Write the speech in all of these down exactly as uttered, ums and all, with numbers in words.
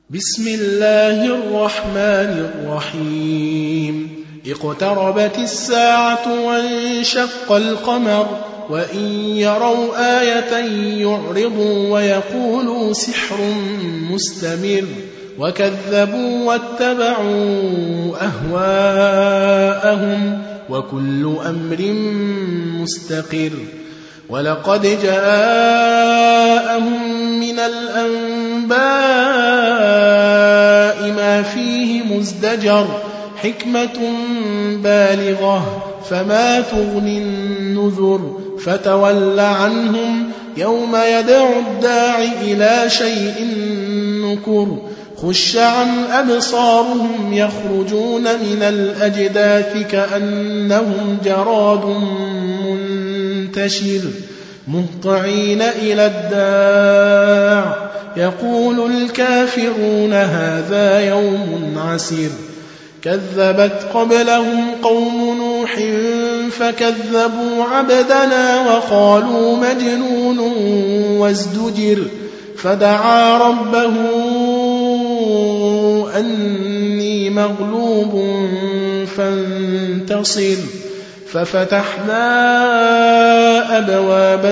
بسم الله الرحمن الرحيم اقتربت الساعة وانشق القمر وإن يروا آية يعرضوا ويقولوا سحر مستمر وكذبوا واتبعوا أهواءهم وكل أمر مستقر ولقد جاءهم من الأنباء ما فيه مزدجر حكمة بالغة فما تغني النذر فتول عنهم يوم يدعو الداعي إلى شيء نكر خش عن أبصارهم يخرجون من الأجداث كأنهم جراد منتشر مهطعين إلى الداع يقول الكافرون هذا يوم عسير كذبت قبلهم قوم نوح فكذبوا عبدنا وقالوا مجنون وازدجر فدعا ربه أني مغلوب فانتصر ففتحنا أبواب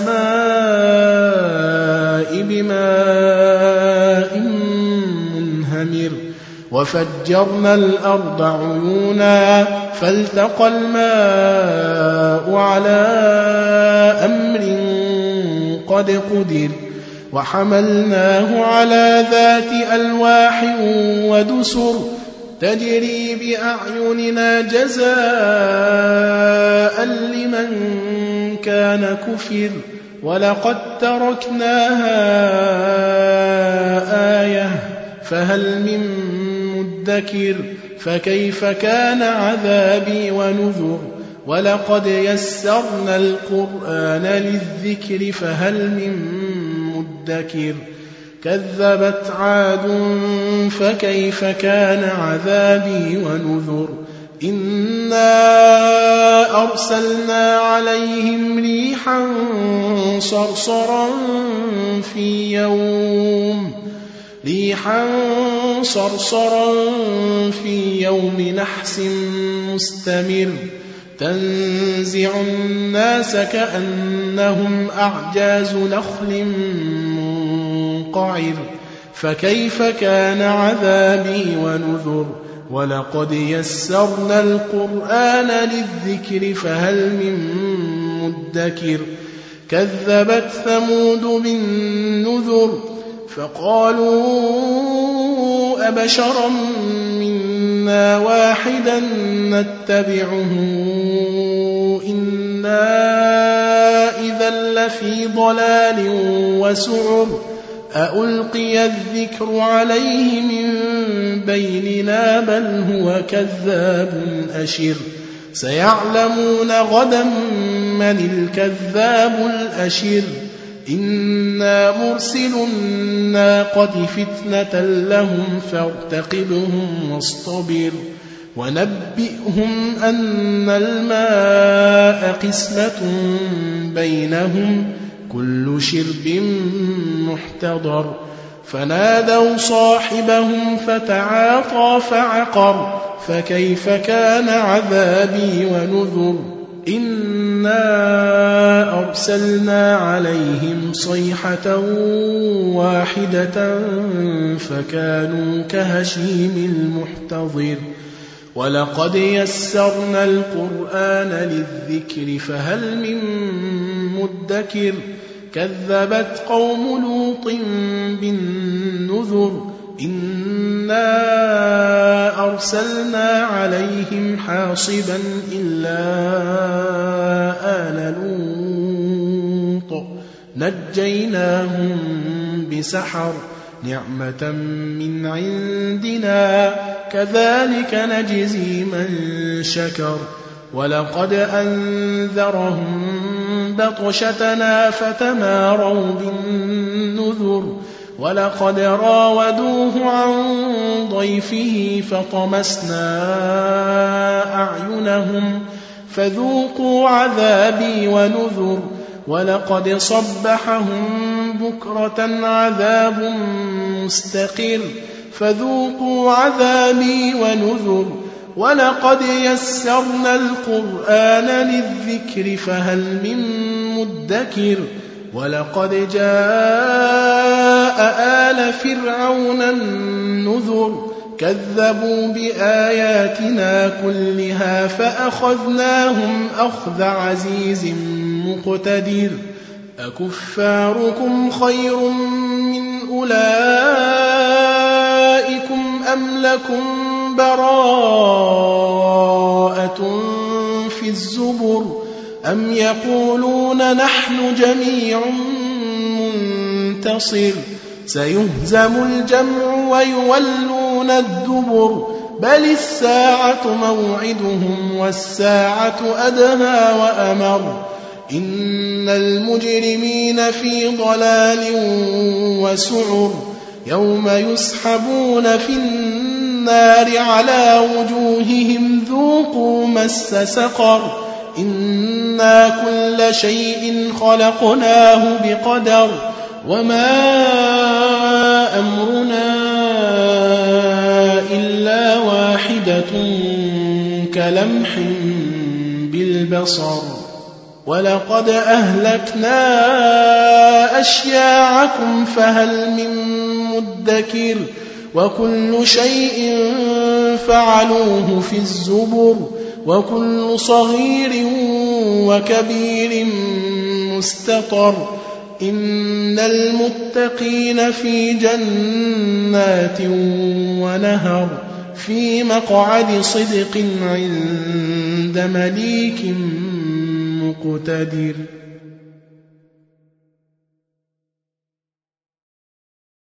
السماء بماء منهمر وفجرنا الأرض عيونا فالتقى الماء على أمر قد قدر وحملناه على ذات ألواح ودسر تجري بأعيننا جزاء لمن كان كفر ولقد تركناها آية فهل من مدكر فكيف كان عذابي ونذر ولقد يسرنا القرآن للذكر فهل من مدكر كذبت عاد فكيف كان عذابي ونذر إنا أرسلنا عليهم ريحا صرصرا في يوم ريحا صرصرا في يوم نحس مستمر تنزع الناس كأنهم أعجاز نخل منقعر فكيف كان عذابي ونذر ولقد يسرنا القرآن للذكر فهل من مدكر كذبت ثمود بالنذر فقالوا أبشرا منا واحدا نتبعه إنا إذا لفي ضلال وسعر أألقي الذكر عليه من بيننا بل هو كذاب أشر سيعلمون غدا من الكذاب الأشر إنا مرسل الناقة فتنة لهم فارتقبهم واصطبر ونبئهم أن الماء قسمة بينهم كل شرب محتضر فنادوا صاحبهم فتعاطى فعقر فكيف كان عذابي ونذر إنا أرسلنا عليهم صيحة واحدة فكانوا كهشيم المحتضر ولقد يسرنا القرآن للذكر فهل من مدكر كذبت قوم لوط بالنذر إنا أرسلنا عليهم حاصبا إلا آل لوط نجيناهم بسحر نعمة من عندنا كذلك نجزي من شكر ولقد أنذرهم بطشتنا فتماروا بالنذر ولقد راودوه عن ضيفه فطمسنا أعينهم فذوقوا عذابي ونذر ولقد صبحهم بكرة عذاب مستقر فذوقوا عذابي ونذر ولقد يسرنا القرآن للذكر فهل من مدكر ولقد جاء آل فرعون النذر كذبوا بآياتنا كلها فأخذناهم أخذ عزيز مقتدر أكفاركم خير من أولئكم أم لكم براءة في الزبر أم يقولون نحن جميع منتصر سيهزم الجمع ويولون الدبر بل الساعة موعدهم والساعة أدهى وأمر إن المجرمين في ضلال وسعر يوم يسحبون في النار على وجوههم ذوقوا مس سقر إنا كل شيء خلقناه بقدر وما أمرنا إلا واحدة كلمح بالبصر ولقد أهلكنا أشياعكم فهل من مدكر وكل شيء فعلوه في الزبر وكل صغير وكبير مستطر إن المتقين في جنات ونهر في مقعد صدق عند مليك مقتدر.